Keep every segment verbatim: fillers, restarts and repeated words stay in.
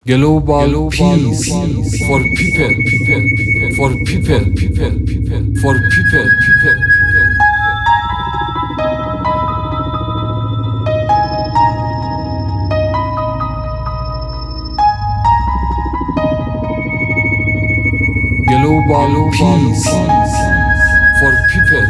Global peace for people, for people, for people, global peace for people.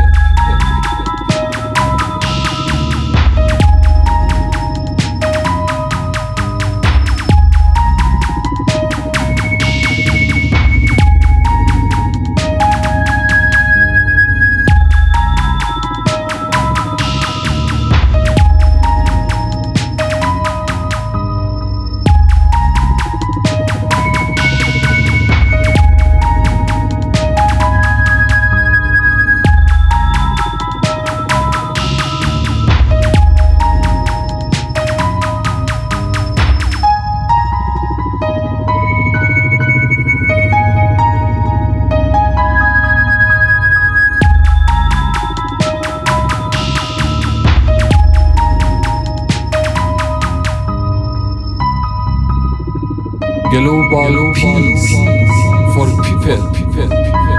Global peace for people, people, people.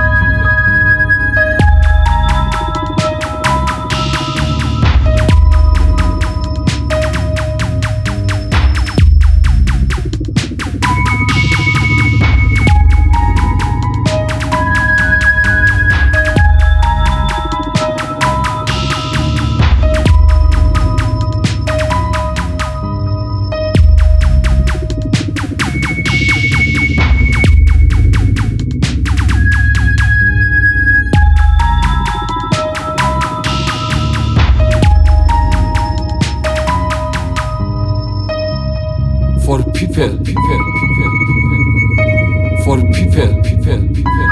For people, people, people, people. For people, people, people.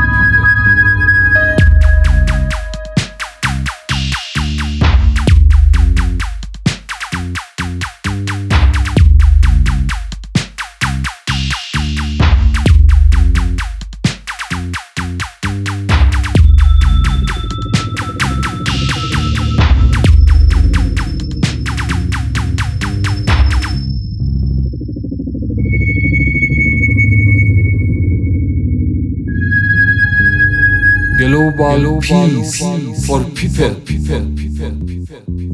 Global peace for people, people, people, people.